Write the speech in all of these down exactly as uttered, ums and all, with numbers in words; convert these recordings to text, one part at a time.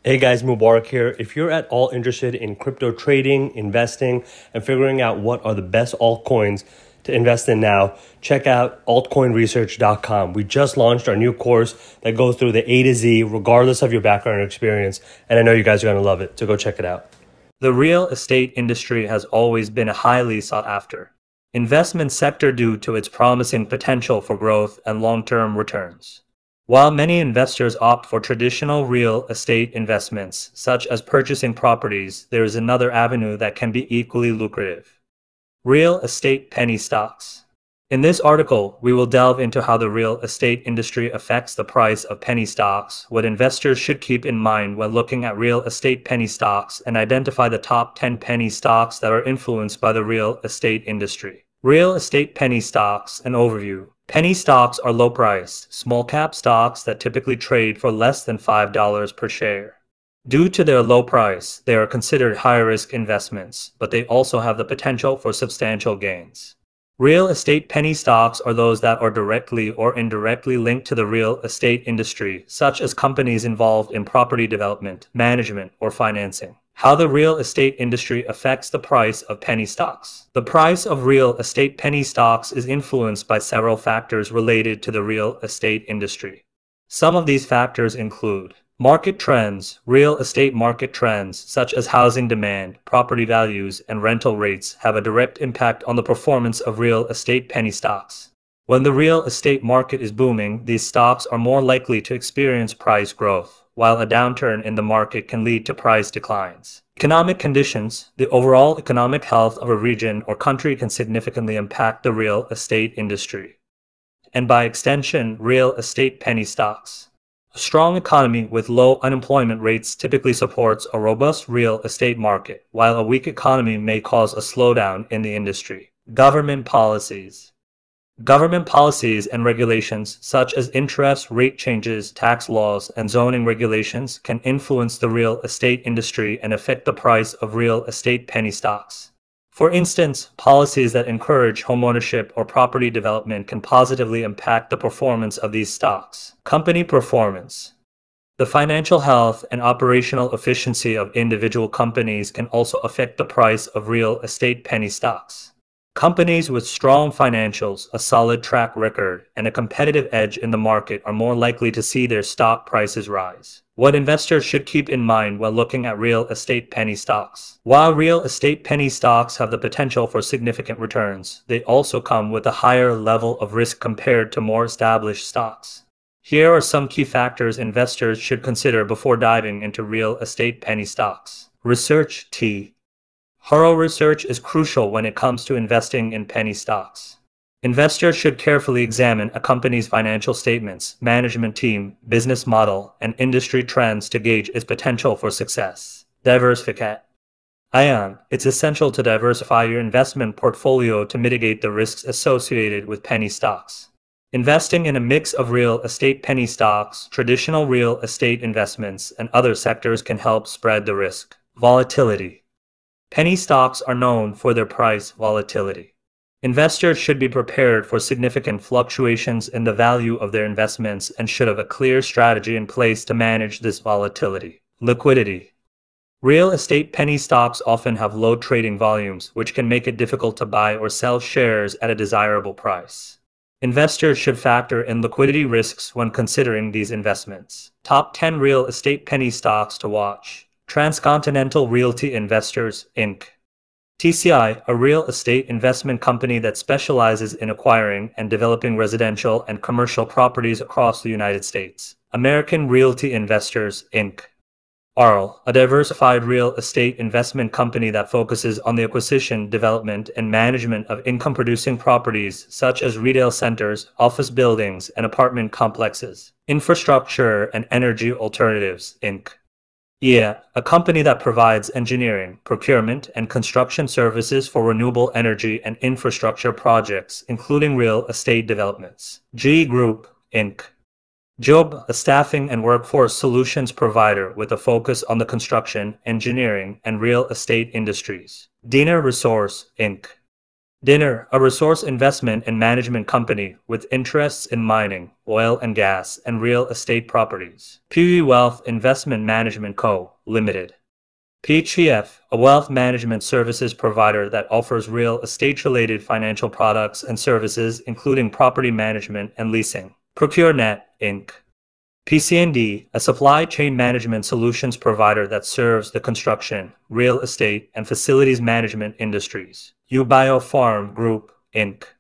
Hey guys, Mubarak here. If you're at all interested in crypto trading, investing, and figuring out what are the best altcoins to invest in now, check out altcoin research dot com. We just launched our new course that goes through the A to Z, regardless of your background or experience, and I know you guys are going to love it, so go check it out. The real estate industry has always been a highly sought after investment sector due to its promising potential for growth and long-term returns. While many investors opt for traditional real estate investments, such as purchasing properties, there is another avenue that can be equally lucrative: real estate penny stocks. In this article, we will delve into how the real estate industry affects the price of penny stocks, what investors should keep in mind when looking at real estate penny stocks, and identify the top ten penny stocks that are influenced by the real estate industry. Real estate penny stocks, an overview. Penny stocks are low-priced, small-cap stocks that typically trade for less than five dollars per share. Due to their low price, they are considered high-risk investments, but they also have the potential for substantial gains. Real estate penny stocks are those that are directly or indirectly linked to the real estate industry, such as companies involved in property development, management, or financing. How the real estate industry affects the price of penny stocks. The price of real estate penny stocks is influenced by several factors related to the real estate industry. Some of these factors include market trends. Real estate market trends, such as housing demand, property values, and rental rates, have a direct impact on the performance of real estate penny stocks. When the real estate market is booming, these stocks are more likely to experience price growth, while a downturn in the market can lead to price declines. Economic conditions. The overall economic health of a region or country can significantly impact the real estate industry, and by extension, real estate penny stocks. A strong economy with low unemployment rates typically supports a robust real estate market, while a weak economy may cause a slowdown in the industry. Government policies. Government policies and regulations, such as interest rate changes, tax laws, and zoning regulations, can influence the real estate industry and affect the price of real estate penny stocks. For instance, policies that encourage homeownership or property development can positively impact the performance of these stocks. Company performance. The financial health and operational efficiency of individual companies can also affect the price of real estate penny stocks. Companies with strong financials, a solid track record, and a competitive edge in the market are more likely to see their stock prices rise. What investors should keep in mind while looking at real estate penny stocks. While real estate penny stocks have the potential for significant returns, they also come with a higher level of risk compared to more established stocks. Here are some key factors investors should consider before diving into real estate penny stocks. Research. T. Thorough research is crucial when it comes to investing in penny stocks. Investors should carefully examine a company's financial statements, management team, business model, and industry trends to gauge its potential for success. Diversification. Ion. It's essential to diversify your investment portfolio to mitigate the risks associated with penny stocks. Investing in a mix of real estate penny stocks, traditional real estate investments, and other sectors can help spread the risk. Volatility. Penny stocks are known for their price volatility. Investors should be prepared for significant fluctuations in the value of their investments and should have a clear strategy in place to manage this volatility. Liquidity. Real estate penny stocks often have low trading volumes, which can make it difficult to buy or sell shares at a desirable price. Investors should factor in liquidity risks when considering these investments. Top ten real estate penny stocks to watch. Transcontinental Realty Investors, Incorporated. T C I, a real estate investment company that specializes in acquiring and developing residential and commercial properties across the United States. American Realty Investors, Incorporated. A R L, a diversified real estate investment company that focuses on the acquisition, development, and management of income-producing properties such as retail centers, office buildings, and apartment complexes. Infrastructure and Energy Alternatives, Incorporated. E A, a company that provides engineering, procurement, and construction services for renewable energy and infrastructure projects, including real estate developments. G E Group, Incorporated. Job, a staffing and workforce solutions provider with a focus on the construction, engineering, and real estate industries. Dina Resource, Incorporated. Dinner, a resource investment and management company with interests in mining, oil and gas, and real estate properties. P U Wealth Investment Management Co., Limited. P H E F, a wealth management services provider that offers real estate-related financial products and services including property management and leasing. ProcureNet, Incorporated. P C N D, a supply chain management solutions provider that serves the construction, real estate, and facilities management industries. UBioPharm Group, Incorporated.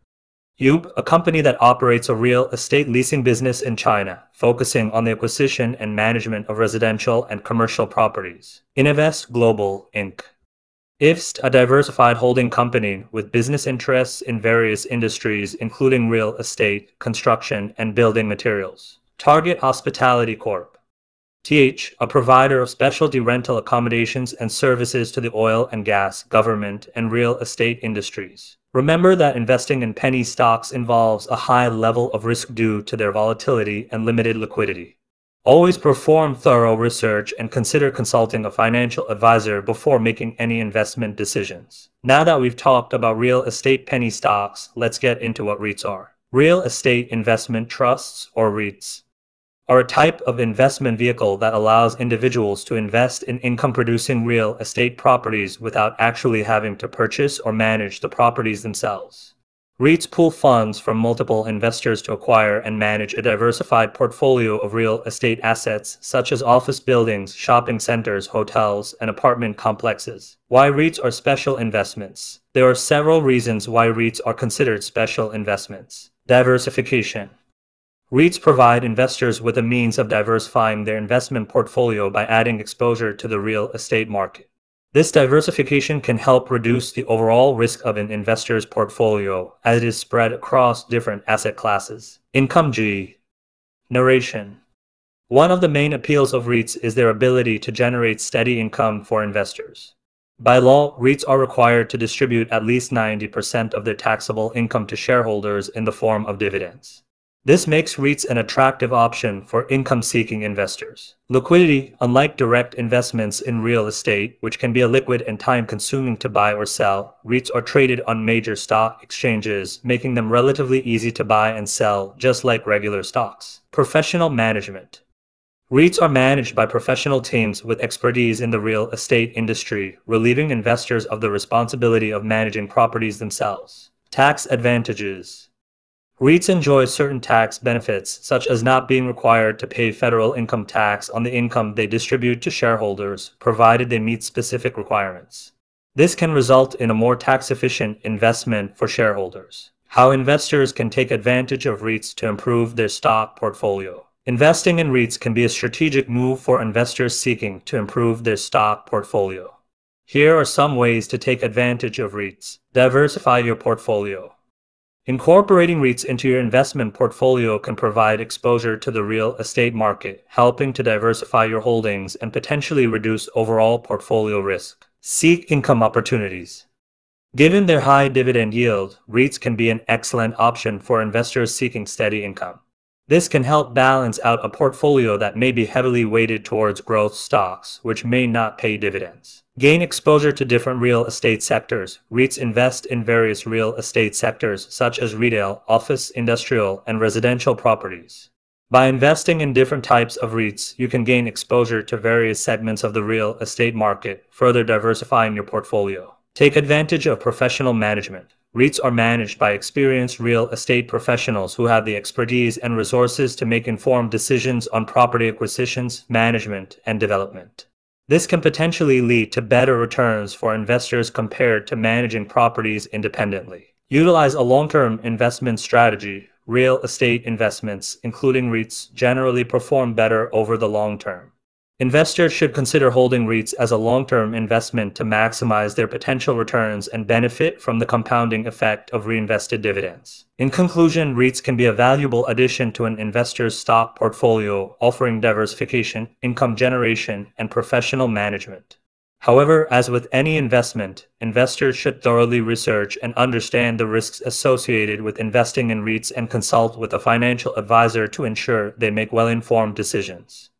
U B, a company that operates a real estate leasing business in China, focusing on the acquisition and management of residential and commercial properties. Innovest Global, Incorporated. I F S T, a diversified holding company with business interests in various industries including real estate, construction, and building materials. Target Hospitality Corp. T H, a provider of specialty rental accommodations and services to the oil and gas, government, and real estate industries. Remember that investing in penny stocks involves a high level of risk due to their volatility and limited liquidity. Always perform thorough research and consider consulting a financial advisor before making any investment decisions. Now that we've talked about real estate penny stocks, let's get into what REITs are. Real estate investment trusts, or REITs, are a type of investment vehicle that allows individuals to invest in income-producing real estate properties without actually having to purchase or manage the properties themselves. REITs pool funds from multiple investors to acquire and manage a diversified portfolio of real estate assets such as office buildings, shopping centers, hotels, and apartment complexes. Why REITs are special investments? There are several reasons why REITs are considered special investments. Diversification. REITs provide investors with a means of diversifying their investment portfolio by adding exposure to the real estate market. This diversification can help reduce the overall risk of an investor's portfolio as it is spread across different asset classes. Income G. Narration. One of the main appeals of REITs is their ability to generate steady income for investors. By law, REITs are required to distribute at least ninety percent of their taxable income to shareholders in the form of dividends. This makes REITs an attractive option for income-seeking investors. Liquidity. Unlike direct investments in real estate, which can be illiquid and time-consuming to buy or sell, REITs are traded on major stock exchanges, making them relatively easy to buy and sell, just like regular stocks. Professional management. REITs are managed by professional teams with expertise in the real estate industry, relieving investors of the responsibility of managing properties themselves. Tax advantages. REITs enjoy certain tax benefits, such as not being required to pay federal income tax on the income they distribute to shareholders, provided they meet specific requirements. This can result in a more tax-efficient investment for shareholders. How investors can take advantage of REITs to improve their stock portfolio. Investing in REITs can be a strategic move for investors seeking to improve their stock portfolio. Here are some ways to take advantage of REITs. Diversify your portfolio. Incorporating REITs into your investment portfolio can provide exposure to the real estate market, helping to diversify your holdings and potentially reduce overall portfolio risk. Seek income opportunities. Given their high dividend yield, REITs can be an excellent option for investors seeking steady income. This can help balance out a portfolio that may be heavily weighted towards growth stocks, which may not pay dividends. Gain exposure to different real estate sectors. REITs invest in various real estate sectors such as retail, office, industrial, and residential properties. By investing in different types of REITs, you can gain exposure to various segments of the real estate market, further diversifying your portfolio. Take advantage of professional management. REITs are managed by experienced real estate professionals who have the expertise and resources to make informed decisions on property acquisitions, management, and development. This can potentially lead to better returns for investors compared to managing properties independently. Utilize a long-term investment strategy. Real estate investments, including REITs, generally perform better over the long term. Investors should consider holding REITs as a long-term investment to maximize their potential returns and benefit from the compounding effect of reinvested dividends. In conclusion, REITs can be a valuable addition to an investor's stock portfolio, offering diversification, income generation, and professional management. However, as with any investment, investors should thoroughly research and understand the risks associated with investing in REITs and consult with a financial advisor to ensure they make well-informed decisions.